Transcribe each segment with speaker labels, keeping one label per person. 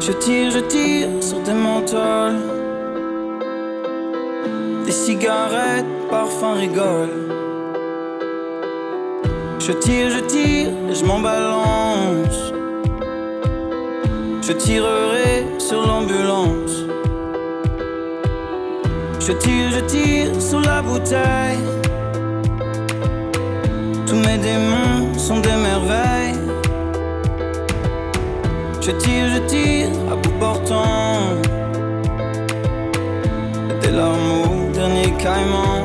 Speaker 1: Je tire sur des menthols. Des cigarettes, parfum rigole. Je tire et je m'en balance. Je tirerai sur l'ambulance. Je tire sur la bouteille. Tous mes démons sont des merveilles. Je tire à bout portant. Des larmes au dernier caïman.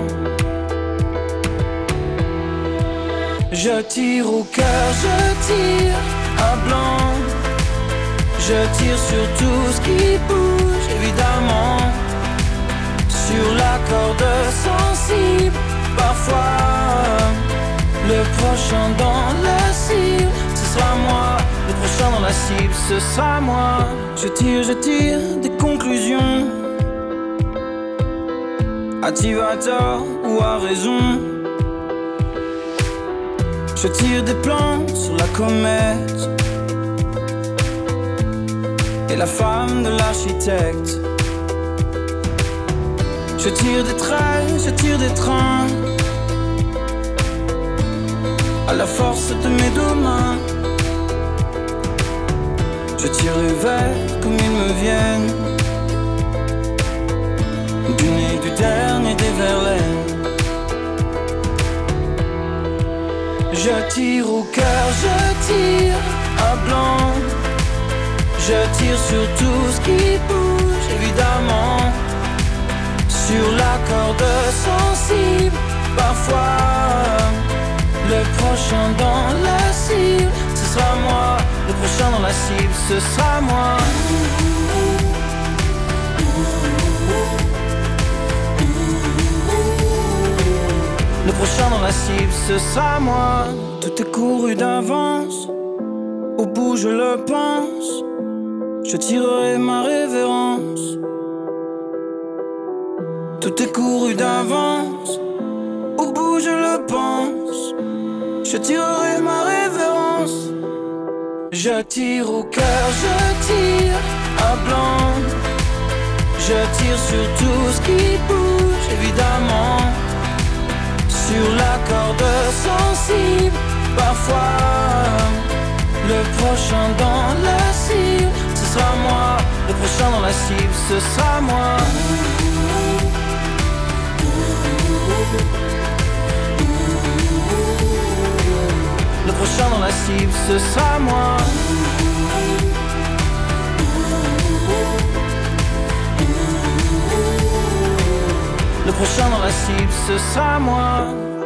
Speaker 1: Je tire au cœur, je tire à blanc. Je tire sur tout ce qui bouge, évidemment. Sur la corde sensible, parfois. Le prochain dans la cible, ce sera moi. Le prochain dans la cible, ce sera moi. Je tire des conclusions. As-tu à tort ou à raison? Je tire des plans sur la comète et la femme de l'architecte. Je tire des traits, je tire des trains à la force de mes deux mains. Je tire les vers comme ils me viennent, du nez du dernier des Verlaine. Je tire au cœur, je tire à blanc. Je tire sur tout ce qui bouge, évidemment. Sur la corde sensible, parfois. Le prochain dans la cible, ce sera moi. Le prochain dans la cible, ce sera moi. Le prochain dans la cible, ce sera moi. Tout est couru d'avance, au bout je le pense. Je tirerai ma révérence. Tout est couru d'avance, au bout je le pense. Je tirerai ma révérence. Je tire au cœur, je tire à blanc. Je tire sur tout ce qui bouge, évidemment. Sur la corde sensible, parfois. Le prochain dans la cible, ce sera moi. Le prochain dans la cible, ce sera moi. Le prochain dans la cible, ce sera moi. Le prochain dans la cible, ce sera moi.